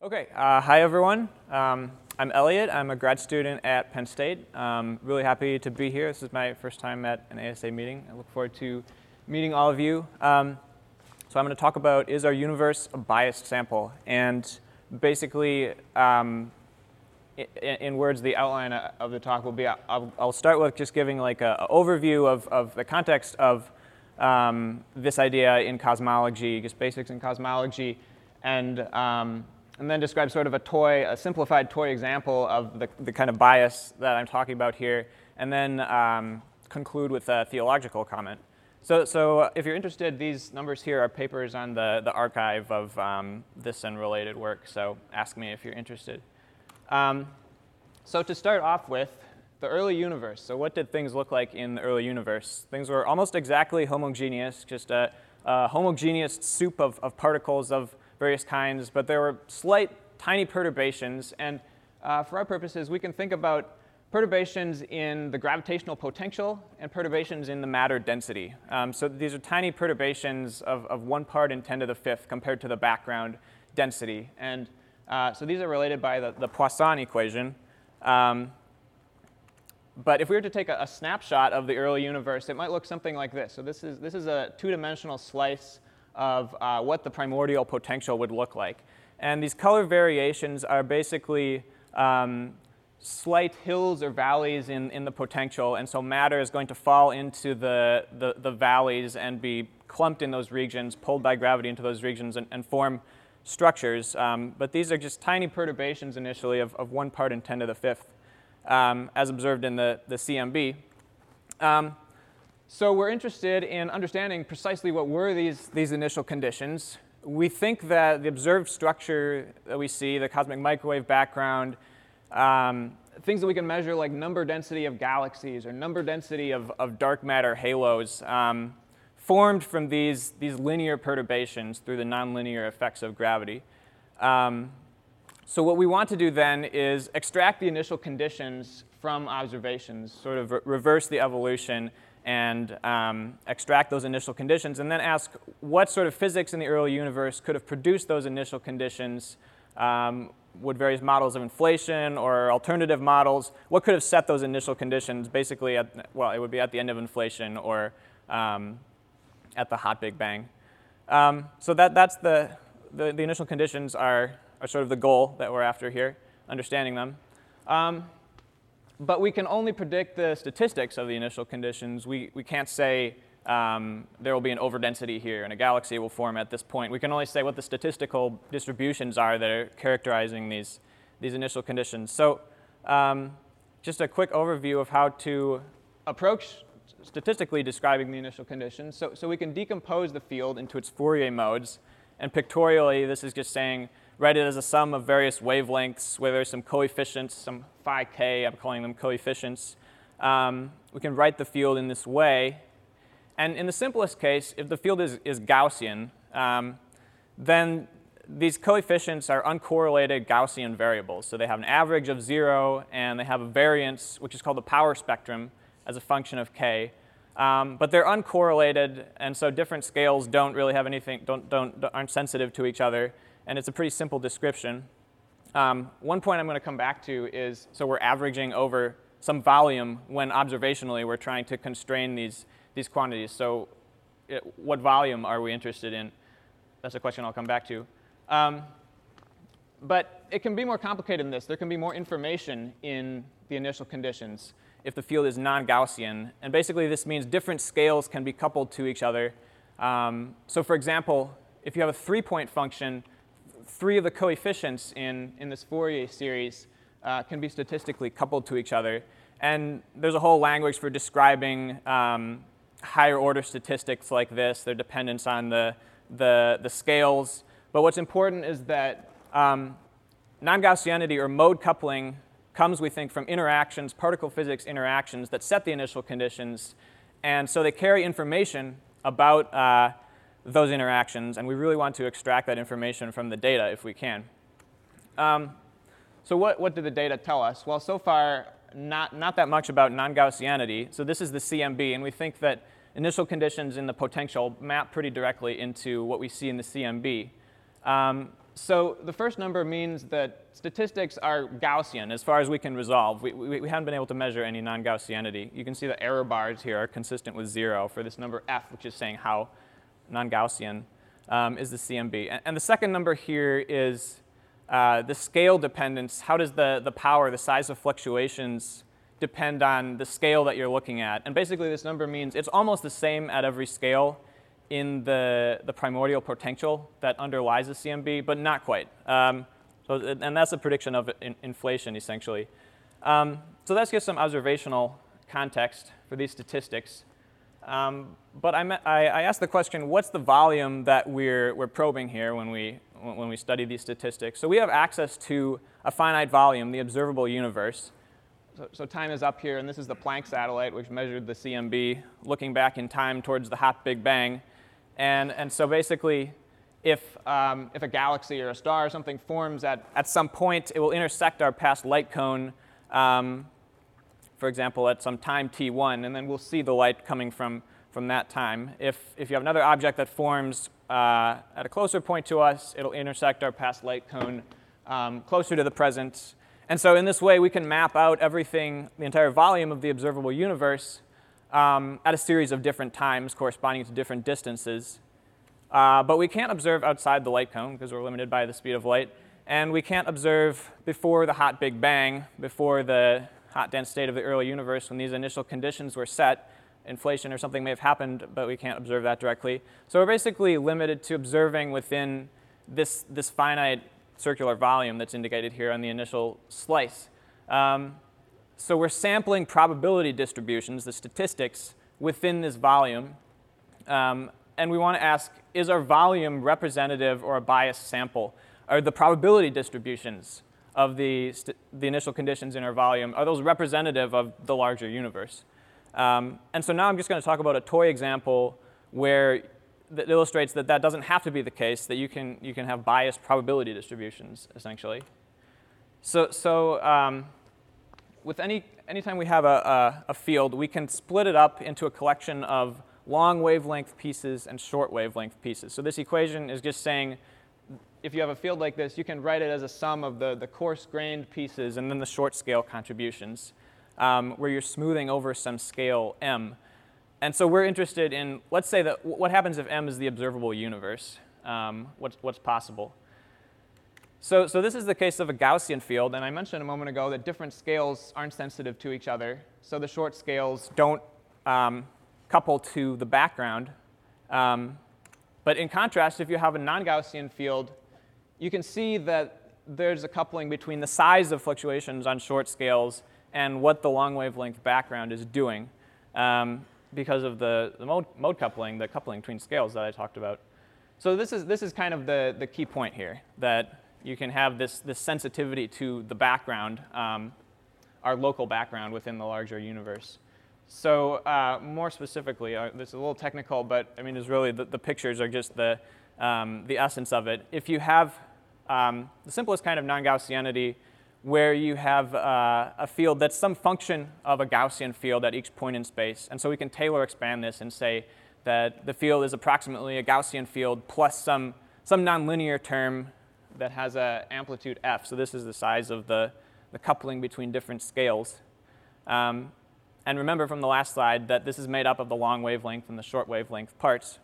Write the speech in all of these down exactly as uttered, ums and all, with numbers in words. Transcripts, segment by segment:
Okay, uh, hi everyone. Um, I'm Elliot. I'm a grad student at Penn State. Um, really happy to be here. This is my first time at an A S A meeting. I look forward to meeting all of you. Um, so I'm going to talk about, is our universe a biased sample? And basically, um, in, in words, the outline of the talk will be, I'll, I'll start with just giving like an overview of, of the context of um, this idea in cosmology, just basics in cosmology, and um, and then describe sort of a toy, a simplified toy example of the, the kind of bias that I'm talking about here, and then um, conclude with a theological comment. So, so if you're interested, these numbers here are papers on the, the archive of um, this and related work, so ask me if you're interested. Um, so to start off with, the early universe. So what did things look like in the early universe? Things were almost exactly homogeneous, just a, a homogeneous soup of, of particles of various kinds, but there were slight, tiny perturbations. And uh, for our purposes, we can think about perturbations in the gravitational potential and perturbations in the matter density. Um, so these are tiny perturbations of, of one part in ten to the fifth compared to the background density. And uh, so these are related by the, the Poisson equation. Um, but if we were to take a, a snapshot of the early universe, it might look something like this. So this is, this is a two-dimensional slice of uh, what the primordial potential would look like. And these color variations are basically um, slight hills or valleys in, in the potential, and so matter is going to fall into the, the, the valleys and be clumped in those regions, pulled by gravity into those regions, and, and form structures. Um, but these are just tiny perturbations initially of, of one part in ten to the fifth, um, as observed in the, the C M B. Um, So we're interested in understanding precisely what were these, these initial conditions. We think that the observed structure that we see, the cosmic microwave background, um, things that we can measure like number density of galaxies or number density of, of dark matter halos, um, formed from these, these linear perturbations through the nonlinear effects of gravity. Um, so what we want to do then is extract the initial conditions from observations, sort of re- reverse the evolution, and um, extract those initial conditions, and then ask what sort of physics in the early universe could have produced those initial conditions. Um, would various models of inflation or alternative models, what could have set those initial conditions basically at, well, it would be at the end of inflation or um, at the hot Big Bang. Um, so that, that's the, the, the initial conditions are, are sort of the goal that we're after here, understanding them. Um, But we can only predict the statistics of the initial conditions. We, we can't say um, there will be an overdensity here and a galaxy will form at this point. We can only say what the statistical distributions are that are characterizing these, these initial conditions. So um, just a quick overview of how to approach statistically describing the initial conditions. So, so we can decompose the field into its Fourier modes. And pictorially, this is just saying, write it as a sum of various wavelengths where there's some coefficients, some phi k, I'm calling them coefficients. Um, we can write the field in this way. And in the simplest case, if the field is, is Gaussian, um, then these coefficients are uncorrelated Gaussian variables. So they have an average of zero, and they have a variance, which is called the power spectrum, as a function of k. Um, but they're uncorrelated, and so different scales don't really have anything, don't, don't, aren't sensitive to each other. And it's a pretty simple description. Um, one point I'm going to come back to is, so we're averaging over some volume when observationally we're trying to constrain these, these quantities. So it, what volume are we interested in? That's a question I'll come back to. Um, but it can be more complicated than this. There can be more information in the initial conditions if the field is non-Gaussian. And basically this means different scales can be coupled to each other. Um, so for example, if you have a three-point function, three of the coefficients in, in this Fourier series uh, can be statistically coupled to each other. And there's a whole language for describing um, higher order statistics like this, their dependence on the, the, the scales. But what's important is that um, non-Gaussianity or mode coupling comes, we think, from interactions, particle physics interactions that set the initial conditions. And so they carry information about uh, those interactions, and we really want to extract that information from the data if we can. Um, so what, what do the data tell us? Well, so far, not, not that much about non-Gaussianity. So this is the C M B, and we think that initial conditions in the potential map pretty directly into what we see in the C M B. Um, so the first number means that statistics are Gaussian as far as we can resolve. We, we, we haven't been able to measure any non-Gaussianity. You can see the error bars here are consistent with zero for this number f, which is saying how non-Gaussian um, is the C M B. And, and the second number here is uh, the scale dependence. How does the, the power, the size of fluctuations depend on the scale that you're looking at? And basically this number means it's almost the same at every scale in the, the primordial potential that underlies the C M B, but not quite. Um, so, and that's a prediction of in, inflation, essentially. Um, so let's get some observational context for these statistics. Um, but I, met, I, I asked the question, what's the volume that we're, we're probing here when we, when we study these statistics? So we have access to a finite volume, the observable universe. So, so time is up here, and this is the Planck satellite, which measured the C M B, looking back in time towards the hot Big Bang. And, and so basically, if, um, if a galaxy or a star or something forms at, at some point, it will intersect our past light cone, um, for example, at some time t one, and then we'll see the light coming from, from that time. If, if you have another object that forms uh, at a closer point to us, it'll intersect our past light cone um, closer to the present. And so in this way, we can map out everything, the entire volume of the observable universe, Um, at a series of different times corresponding to different distances. Uh, but we can't observe outside the light cone because we're limited by the speed of light. And we can't observe before the hot Big Bang, before the hot dense state of the early universe when these initial conditions were set. Inflation or something may have happened, but we can't observe that directly. So we're basically limited to observing within this, this finite circular volume that's indicated here on the initial slice. Um, So we're sampling probability distributions, the statistics, within this volume. Um, and we want to ask, is our volume representative or a biased sample? Are the probability distributions of the, the initial conditions in our volume, are those representative of the larger universe? Um, and so now I'm just going to talk about a toy example where that illustrates that that doesn't have to be the case, that you can, you can have biased probability distributions, essentially. So, so um, with any, anytime we have a, a, a field, we can split it up into a collection of long wavelength pieces and short wavelength pieces. So this equation is just saying, if you have a field like this, you can write it as a sum of the, the coarse-grained pieces and then the short-scale contributions, um, where you're smoothing over some scale m. And so we're interested in, let's say that what happens if m is the observable universe? Um, what's, what's possible? So, so this is the case of a Gaussian field, and I mentioned a moment ago that different scales aren't sensitive to each other. So the short scales don't um, couple to the background. Um, but in contrast, if you have a non-Gaussian field, you can see that there's a coupling between the size of fluctuations on short scales and what the long wavelength background is doing um, because of the, the mode, mode coupling, the coupling between scales that I talked about. So this is, this is kind of the, the key point here, that you can have this, this sensitivity to the background, um, our local background within the larger universe. So uh, more specifically, uh, this is a little technical, but I mean, it's really the, the pictures are just the, um, the essence of it. If you have um, the simplest kind of non-Gaussianity, where you have uh, a field that's some function of a Gaussian field at each point in space, and so we can Taylor expand this and say that the field is approximately a Gaussian field plus some, some nonlinear term that has an amplitude f. So this is the size of the, the coupling between different scales. Um, and remember from the last slide that this is made up of the long wavelength and the short wavelength parts.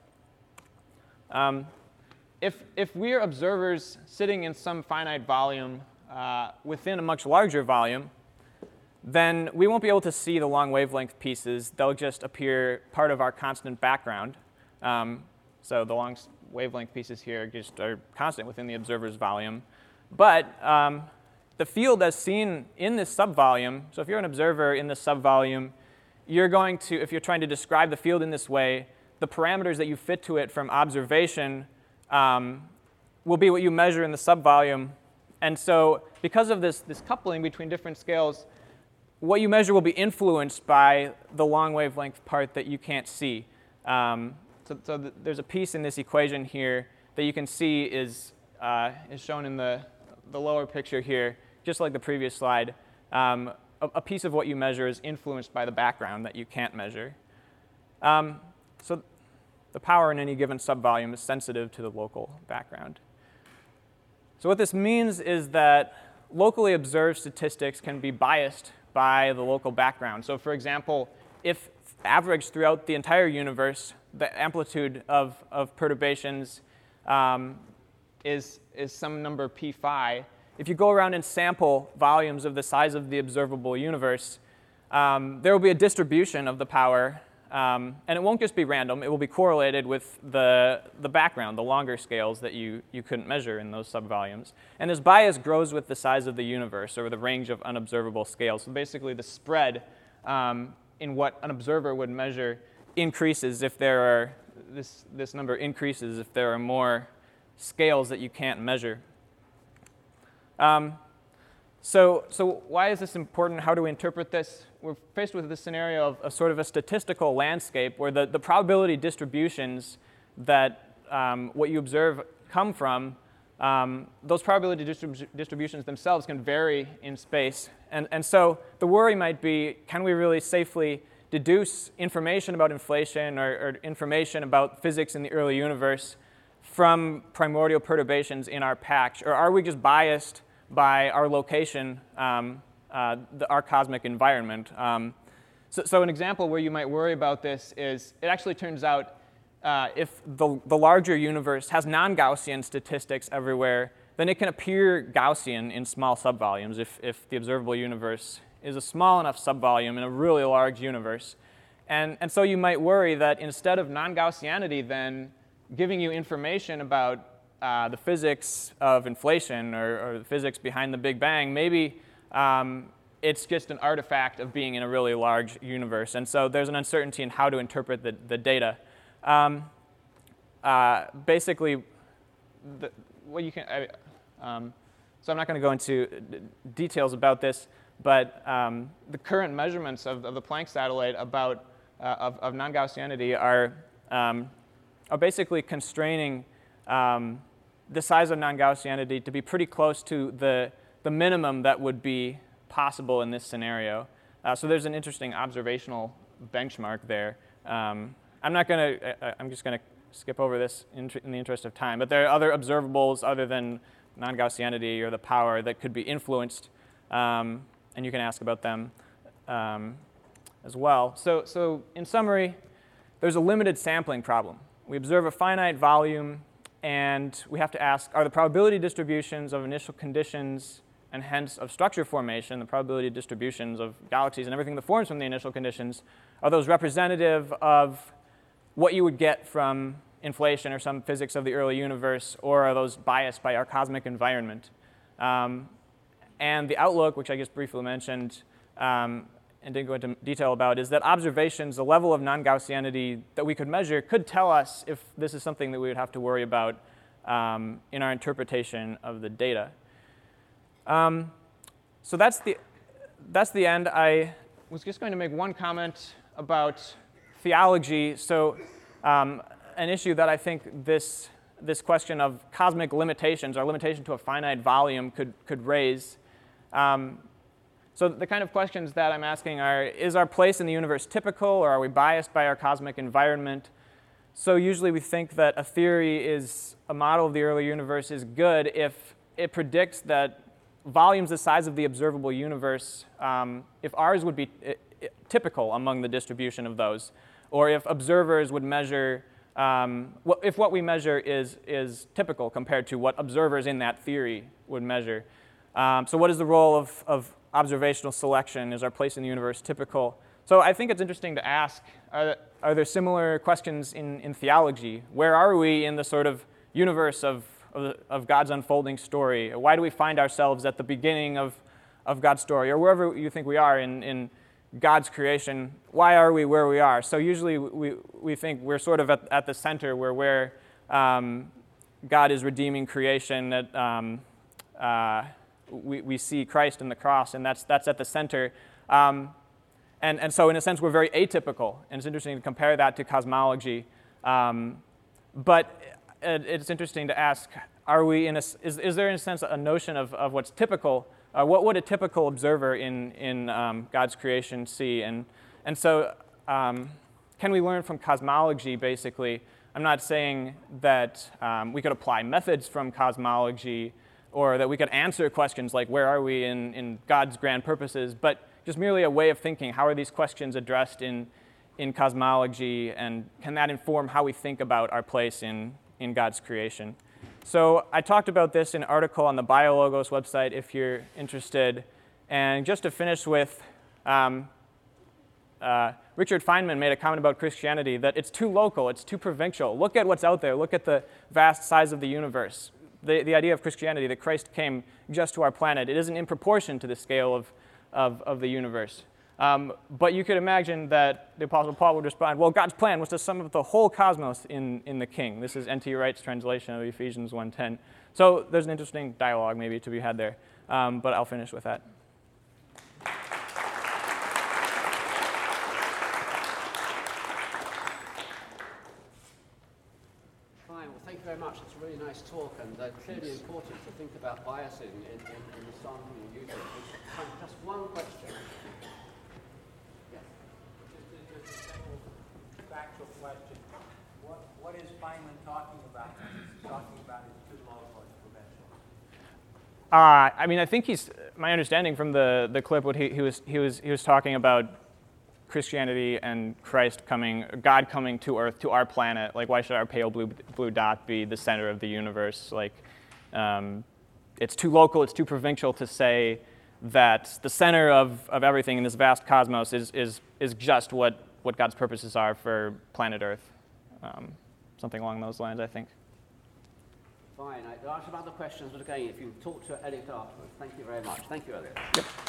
Um, if, if we're observers sitting in some finite volume uh, within a much larger volume, then we won't be able to see the long wavelength pieces. They'll just appear part of our constant background. Um, so the long wavelength pieces here just are constant within the observer's volume. But um, the field as seen in this subvolume, so if you're an observer in this subvolume, you're going to, if you're trying to describe the field in this way, the parameters that you fit to it from observation um, will be what you measure in the subvolume. And so because of this, this coupling between different scales, what you measure will be influenced by the long wavelength part that you can't see. Um, So, so th there's a piece in this equation here that you can see is, uh, is shown in the, the lower picture here, just like the previous slide. Um, a, a piece of what you measure is influenced by the background that you can't measure. Um, so the power in any given subvolume is sensitive to the local background. So what this means is that locally observed statistics can be biased by the local background. So for example, if averaged throughout the entire universe, the amplitude of, of perturbations um, is, is some number p phi, if you go around and sample volumes of the size of the observable universe, um, there will be a distribution of the power, um, and it won't just be random. It will be correlated with the, the background, the longer scales that you, you couldn't measure in those subvolumes. And this bias grows with the size of the universe or the range of unobservable scales. So basically the spread um, in what an observer would measure increases if there are, this, this number increases if there are more scales that you can't measure. Um, so, so why is this important? How do we interpret this? We're faced with this scenario of a sort of a statistical landscape where the, the probability distributions that um, what you observe come from, um, those probability distrib- distributions themselves can vary in space. And, and so the worry might be, can we really safely deduce information about inflation or, or information about physics in the early universe from primordial perturbations in our patch? Or are we just biased by our location, um, uh, the, our cosmic environment? Um, so, so an example where you might worry about this is, it actually turns out uh, if the, the larger universe has non-Gaussian statistics everywhere, then it can appear Gaussian in small subvolumes if, if the observable universe is a small enough subvolume in a really large universe. And, and so you might worry that instead of non-Gaussianity then giving you information about uh, the physics of inflation or, or the physics behind the Big Bang, maybe um, it's just an artifact of being in a really large universe. And so there's an uncertainty in how to interpret the, the data. Um, uh, basically, the, well, you can, I, um, so I'm not going to go into d- details about this, but um, the current measurements of, of the Planck satellite about uh, of, of non-Gaussianity are um, are basically constraining um, the size of non-Gaussianity to be pretty close to the the minimum that would be possible in this scenario. Uh, so there's an interesting observational benchmark there. Um, I'm not going to. I'm just going to skip over this in, in the interest of time. But there are other observables other than non-Gaussianity or the power that could be influenced. Um, and you can ask about them um, as well. So, so in summary, there's a limited sampling problem. We observe a finite volume, and we have to ask, are the probability distributions of initial conditions and hence of structure formation, the probability distributions of galaxies and everything that forms from the initial conditions, are those representative of what you would get from inflation or some physics of the early universe, or are those biased by our cosmic environment? Um, And the outlook, which I just briefly mentioned um, and didn't go into detail about, is that observations, the level of non-Gaussianity that we could measure, could tell us if this is something that we would have to worry about um, in our interpretation of the data. Um, so that's the, that's the end. I was just going to make one comment about theology. So um, an issue that I think this, this question of cosmic limitations, or limitation to a finite volume, could, could raise. Um, so the kind of questions that I'm asking are, is our place in the universe typical, or are we biased by our cosmic environment? So usually we think that a theory is, a model of the early universe is good if it predicts that volumes the size of the observable universe, um, if ours would be I- I- typical among the distribution of those, or if observers would measure, um, wh- if what we measure is, is typical compared to what observers in that theory would measure. Um, so what is the role of, of observational selection? Is our place in the universe typical? So I think it's interesting to ask, are, are there similar questions in, in theology? Where are we in the sort of universe of, of, of God's unfolding story? Why do we find ourselves at the beginning of, of God's story? Or wherever you think we are in, in God's creation, why are we where we are? So usually we, we think we're sort of at, at the center, where where um, God is redeeming creation, that um, uh, We, we see Christ in the cross, and that's that's at the center. Um, and, and so in a sense, we're very atypical, and it's interesting to compare that to cosmology. Um, but it, it's interesting to ask, are we in a, is, is there in a sense a notion of, of what's typical? Uh, what would a typical observer in, in um, God's creation see? And, and so um, can we learn from cosmology, basically? I'm not saying that um, we could apply methods from cosmology, or that we could answer questions like where are we in, in God's grand purposes, but just merely a way of thinking. How are these questions addressed in, in cosmology, and can that inform how we think about our place in, in God's creation? So I talked about this in an article on the BioLogos website if you're interested. And just to finish with, um, uh, Richard Feynman made a comment about Christianity that it's too local, it's too provincial. Look at what's out there. Look at the vast size of the universe. The, the idea of Christianity, that Christ came just to our planet, it isn't in proportion to the scale of, of, of the universe. Um, but you could imagine that the Apostle Paul would respond, well, God's plan was to sum up the whole cosmos in, in the King. This is N T Wright's translation of Ephesians one ten. So there's an interesting dialogue maybe to be had there. Um, but I'll finish with that. Thank you very much. It's a really nice talk, and uh, clearly important to think about biasing in, in, in the sampling and using. Just one question. Yes. Just a, just a simple factual question. What, what is Feynman talking about when he's talking about his too local and provincial? Uh, I mean, I think he's, my understanding from the, the clip, what he, he, was, he, was, he was talking about Christianity and Christ coming, God coming to Earth, to our planet. Like, why should our pale blue blue dot be the center of the universe? Like, um, it's too local, it's too provincial to say that the center of, of everything in this vast cosmos is is is just what, what God's purposes are for planet Earth. Um, something along those lines, I think. Fine. I, there are some other questions, but again, if you talk to Elliot afterwards. Thank you very much. Thank you, Elliot. Yep.